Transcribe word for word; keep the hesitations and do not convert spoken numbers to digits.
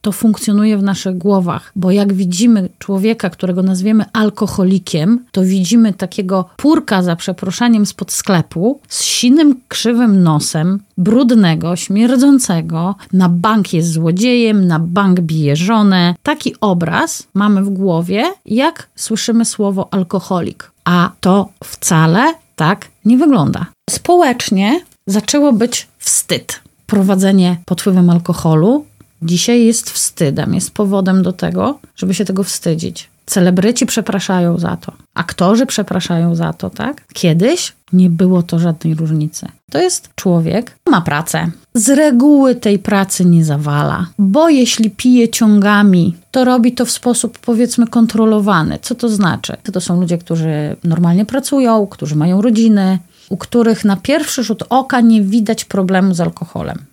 to funkcjonuje w naszych głowach, bo jak widzimy człowieka, którego nazwiemy alkoholikiem, to widzimy takiego purka, za przeproszeniem, spod sklepu, z sinym, krzywym nosem, brudnego, śmierdzącego, na bank jest złodziejem, na bank bije żonę. Taki obraz mamy w głowie, jak słyszymy słowo alkoholik. A to wcale tak nie wygląda. Społecznie zaczęło być wstyd. Prowadzenie pod wpływem alkoholu dzisiaj jest wstydem, jest powodem do tego, żeby się tego wstydzić. Celebryci przepraszają za to, aktorzy przepraszają za to, tak? Kiedyś nie było to żadnej różnicy. To jest człowiek, ma pracę. Z reguły tej pracy nie zawala, bo jeśli pije ciągami, to robi to w sposób, powiedzmy, kontrolowany. Co to znaczy? To są ludzie, którzy normalnie pracują, którzy mają rodziny, u których na pierwszy rzut oka nie widać problemu z alkoholem.